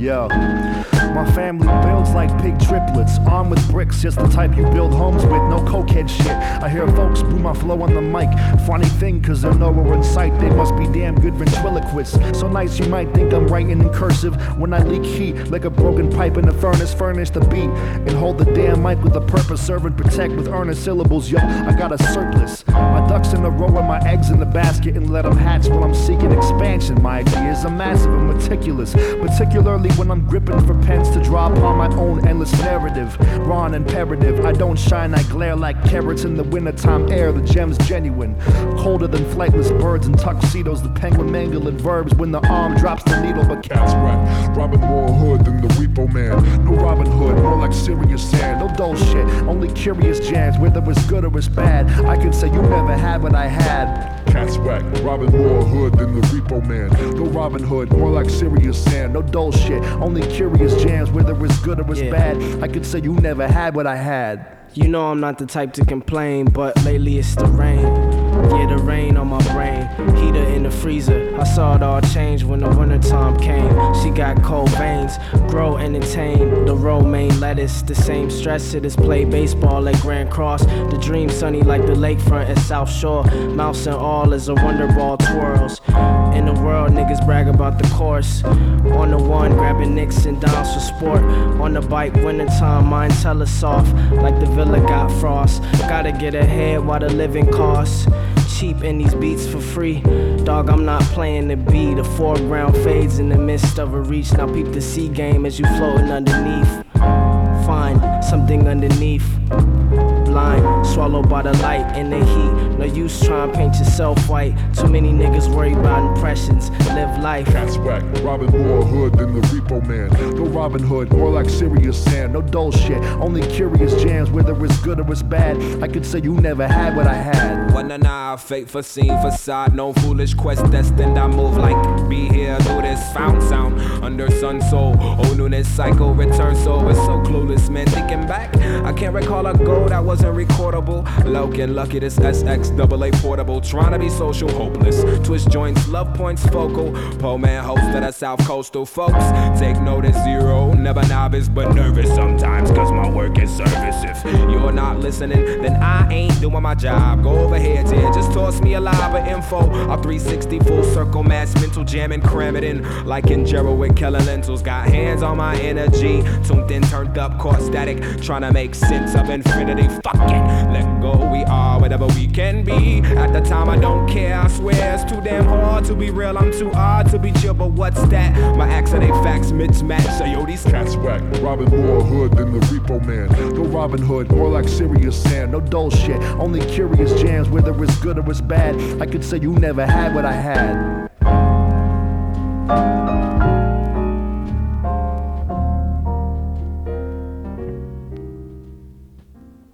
Yo, my family builds like big triplets, armed with bricks, just the type you build homes with, no cokehead shit. I hear folks boo my flow on the mic. Funny thing, cause they're nowhere in sight. They must be damn good ventriloquists. So nice you might think I'm writing in cursive when I leak heat like a broken pipe in a furnace. Furnish the beat and hold the damn mic with a purpose. Serve and protect with earnest syllables. Yo, I got a surplus. My ducks in a row and my eggs in the basket, and let them hatch while I'm seeking expansion. My ideas are massive and meticulous, particularly when I'm gripping for pens to draw upon my own endless narrative. Raw and imperative, I don't shine, I glare like carrots in the wintertime air. The gem's genuine, colder than flightless birds in tuxedos. The penguin mangling verbs when the arm drops the needle. But cats whack, robbing more hood than the repo man. No Robin Hood, more like serious sand. No dull shit, only curious jams, whether it's good or it's bad. I can say you never had what I had. Cats whack, robbing more hood than the repo man. No Robin Hood, more like serious sand. No dull shit, only curious jams, whether it's good or it's bad. I could say you never had what I had. You know I'm not the type to complain, but lately it's the rain. Yeah, the rain on my brain, heater in the freezer. I saw it all change when the wintertime came. She got cold veins, grow entertain. The romaine lettuce, the same stress hitters play baseball at Grand Cross. The dream sunny like the lakefront at South Shore. Mouse and all as a wonder ball twirls. In the world, niggas brag about the course. On the one, grabbing nicks and downs for sport. On the bike, wintertime, mine tell us off like the villa got frost. Gotta get ahead while the living costs. Cheap in these beats for free. Dog, I'm not playing the B. The foreground fades in the midst of a reach. Now peep the sea game as you floating underneath. Find something underneath. Blind, swallowed by the light and the heat. No use trying to paint yourself white. Too many niggas worry about impressions. Live life. Cats whack, robbing more hood than the repo man. No Robin Hood, more like serious sand. No dull shit, only curious jams, whether it's good or it's bad. I could say you never had what I had. When I fate foreseen facade, no foolish quest destined. I move like be here, do this, found sound under sun soul. Oh, newness cycle return, so it's so clueless, man. Thinking back, I can't recall a goal that wasn't recordable. Logan, lucky this SXAA portable. Trying to be social, hopeless. Twist joints, love points, focal. Po man host of the South Coastal folks. Take notice, zero. Never novice, but nervous sometimes, cause my work is service. If you're not listening, then I ain't doing my job. Go over here, dear. Just toss me a live of info. A 360 full circle mass mental jam and cram it in. Like in Gerald with Kellen Lentils. Got hands on my energy. Tuned in, turned up, caught static. Trying to make sense of infinity. Fuck it. Let go, we are whatever we can be. At the time, I don't care. I swear it's too damn hard to be real. I'm too odd to be chill, but what's that? My acts and they facts mismatch. So yo, these cats whack. Robbing more hood than the repo man. No Robin Hood, more like serious sand. No dull shit, only curious jams, whether it's good or it's bad. I could say you never had what I had.